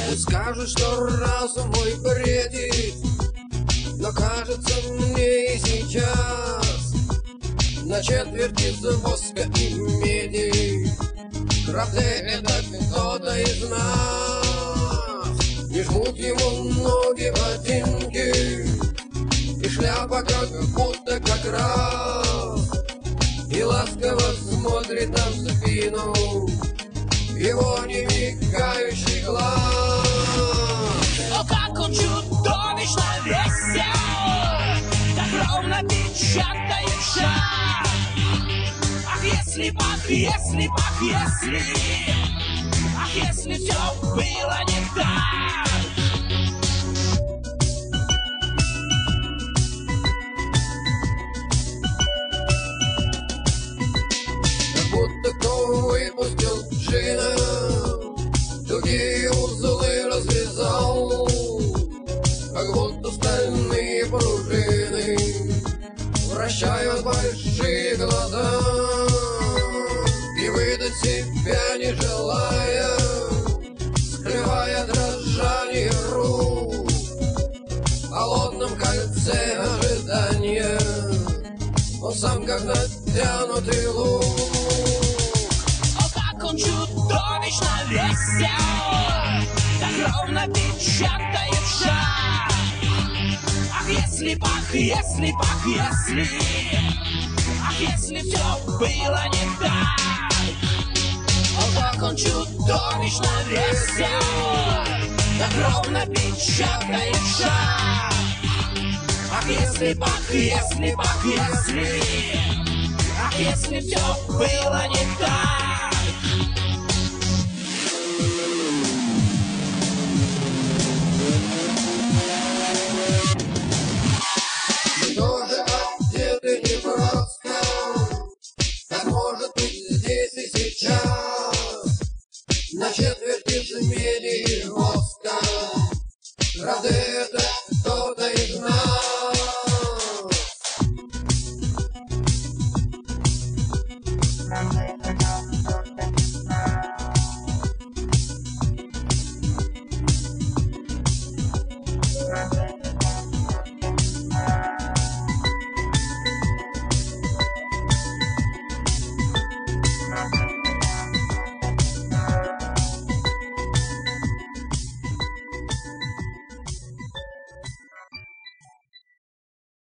Скажут, что разум мой бредит, но кажется мне и сейчас на четверть из воска и меди. Правда, это кто-то из нас, не жмут ему ноги ботинки, и шляпа как будто как раз, и ласково смотрит нам в спину его немигающий глаз. О, как он чудовищно весел, так ровно печатает шаг. Ах, если б, ах, если б, ах, если, ах, если все было не так. Как будто кто выпустил джина, тугие узлы развязал, как будто стальные пружины вращают большие глаза, и выдать себя не желая, скрывая дрожание рук в холодном кольце ожидания, он сам как натянутый лук. Он чудовищно весел, так ровно печатает шаг. Ах, если б, ах, если б, ах, если, ах, если все было не так. О, как он чудовищно весел, так ровно печатает шаг. Ах, если б, ах, если б, ах, если, ах, если все было не так. Тоже одеты непросто, как может быть здесь и сейчас, на четверть из меди и воска. Правда, это